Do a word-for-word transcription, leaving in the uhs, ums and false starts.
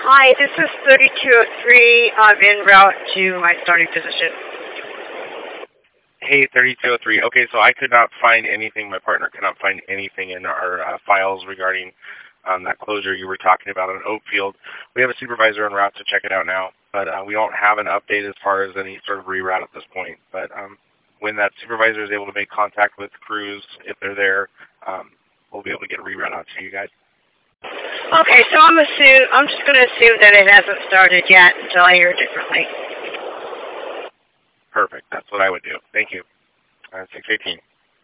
Hi, this is thirty-two oh three. I'm en route to my starting position. Hey, thirty-two oh three. Okay, so I could not find anything, my partner could not find anything in our uh, files regarding um, that closure you were talking about on Oakfield. We have a supervisor en route to check it out now, but uh, we don't have an update as far as any sort of reroute at this point. But um, when that supervisor is able to make contact with crews, if they're there, um, we'll be able to get a reroute out to you guys. Okay, so I'm assume I'm just going to assume that it hasn't started yet until I hear differently. Perfect. That's what I would do. Thank you. Uh, six eighteen.